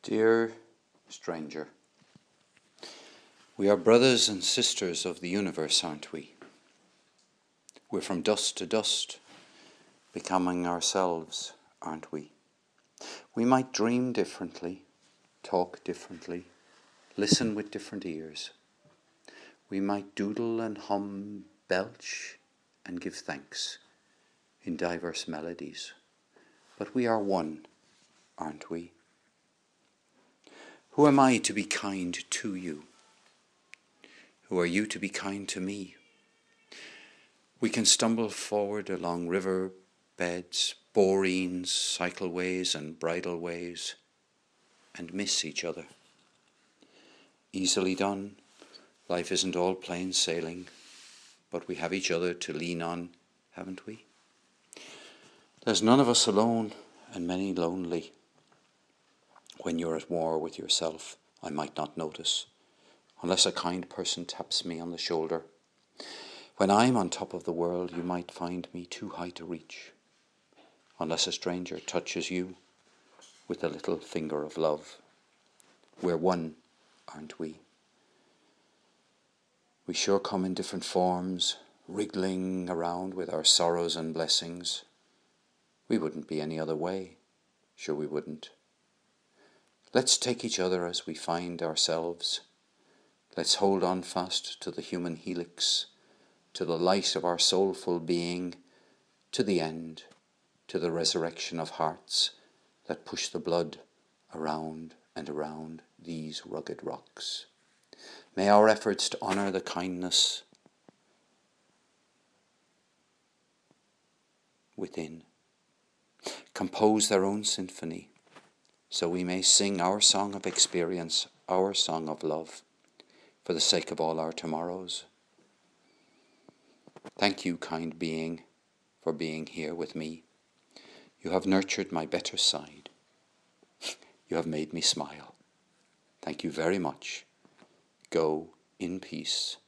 Dear stranger, we are brothers and sisters of the universe, aren't we? We're from dust to dust, becoming ourselves, aren't we? We might dream differently, talk differently, listen with different ears. We might doodle and hum, belch and give thanks in diverse melodies. But we are one, aren't we? Who am I to be kind to you? Who are you to be kind to me? We can stumble forward along river beds, boreens, cycleways and bridleways, and miss each other. Easily done. Life isn't all plain sailing, but we have each other to lean on, haven't we? There's none of us alone, and many lonely. When you're at war with yourself, I might not notice, unless a kind person taps me on the shoulder. When I'm on top of the world, you might find me too high to reach, unless a stranger touches you with a little finger of love. We're one, aren't we? We sure come in different forms, wriggling around with our sorrows and blessings. We wouldn't be any other way. Sure we wouldn't. Let's take each other as we find ourselves. Let's hold on fast to the human helix, to the light of our soulful being, to the end, to the resurrection of hearts that push the blood around and around these rugged rocks. May our efforts to honour the kindness within compose their own symphony, so we may sing our song of experience, our song of love, for the sake of all our tomorrows. Thank you, kind being, for being here with me. You have nurtured my better side. You have made me smile. Thank you very much. Go in peace.